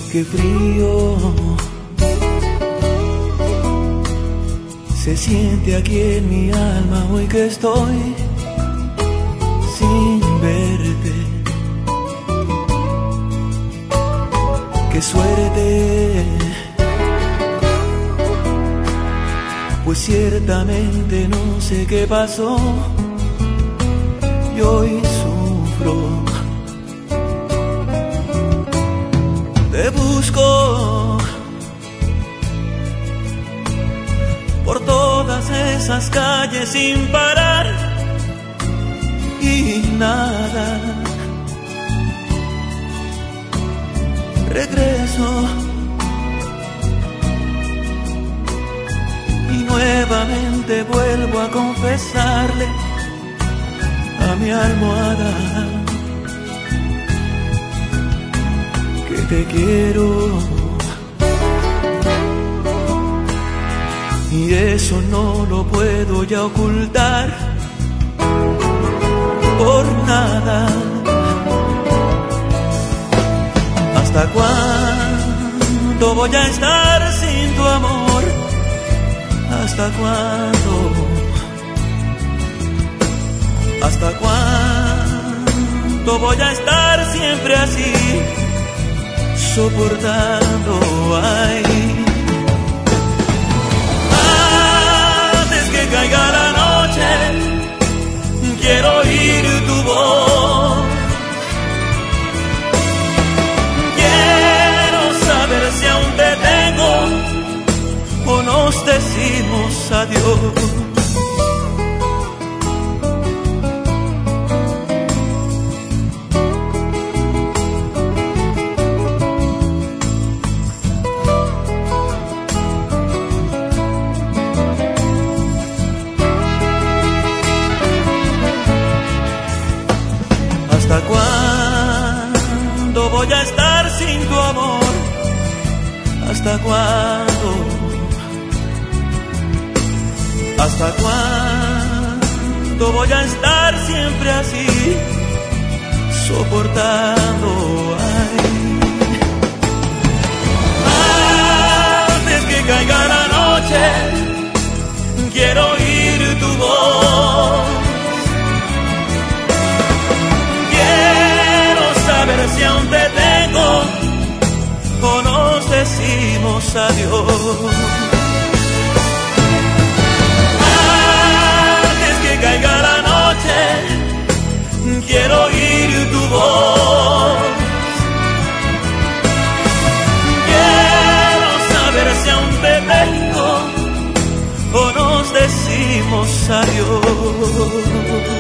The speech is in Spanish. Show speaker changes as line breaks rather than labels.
Qué frío se siente aquí en mi alma hoy que estoy sin verte. Qué suerte, pues ciertamente no sé qué pasó y hoy sufro. Te busco por todas esas calles sin parar y nada. Regreso y nuevamente vuelvo a confesarle a mi almohada que te quiero, y eso no lo puedo ya ocultar por nada. ¿Hasta cuándo voy a estar sin tu amor? ¿Hasta cuándo? ¿Hasta cuándo voy a estar siempre así, soportando? Ay, antes que caiga la noche, quiero oír tu voz. Quiero saber si aún te tengo o nos decimos adiós. ¿Hasta cuándo voy a estar sin tu amor? ¿Hasta cuándo? ¿Hasta cuándo voy a estar siempre así, soportando? Ay, antes que caiga la noche, quiero oír tu voz. Saber si aún te tengo o nos decimos adiós. Antes que caiga la noche, quiero oír tu voz. Quiero saber si aún te tengo o nos decimos adiós.